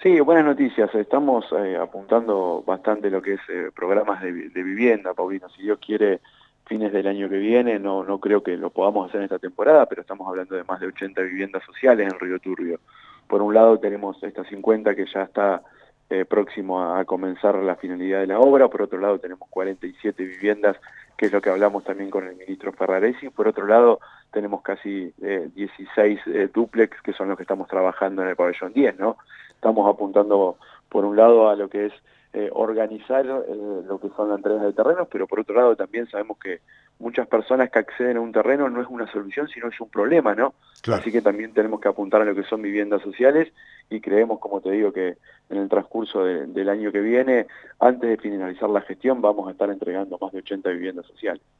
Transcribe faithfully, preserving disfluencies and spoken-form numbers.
Sí, buenas noticias. Estamos eh, apuntando bastante lo que es eh, programas de, vi- de vivienda, Paulino. Si Dios quiere, fines del año que viene, no, no creo que lo podamos hacer en esta temporada, pero estamos hablando de más de ochenta viviendas sociales en Río Turbio. Por un lado tenemos estas cincuenta que ya está eh, próximo a, a comenzar la finalidad de la obra, por otro lado tenemos cuarenta y siete viviendas, que es lo que hablamos también con el ministro Ferraresi, por otro lado tenemos casi eh, dieciséis eh, dúplex, que son los que estamos trabajando en el pabellón diez, ¿no? Estamos apuntando, por un lado, a lo que es eh, organizar eh, lo que son las entregas de terrenos, pero por otro lado también sabemos que muchas personas que acceden a un terreno no es una solución, sino es un problema, ¿no? Claro. Así que también tenemos que apuntar a lo que son viviendas sociales y creemos, como te digo, que en el transcurso de, del año que viene, antes de finalizar la gestión, vamos a estar entregando más de ochenta viviendas sociales.